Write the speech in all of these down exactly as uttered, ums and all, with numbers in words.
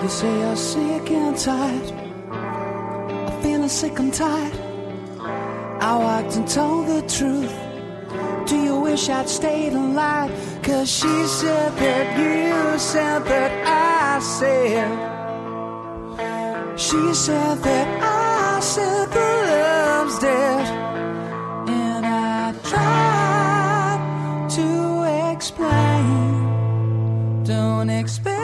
You say you're sick and tired, I'm feeling sick and tired. I walked and told the truth. Do you wish I'd stayed alive? Cause she said that you said that I said. She said that I said the love's dead. And I tried to explain. Don't expect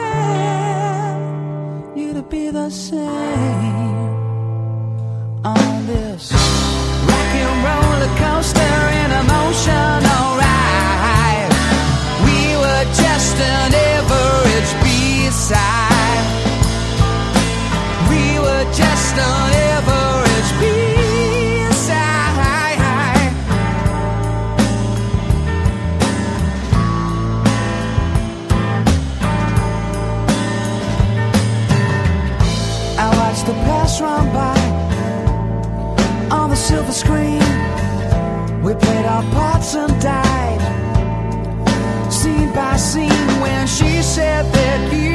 you to be the same on this rock and roller coaster in emotional ride. We were just an average B-side. We were just an average B-side. I watched the past run by on the silver screen. We played our parts and died scene by scene when she said that you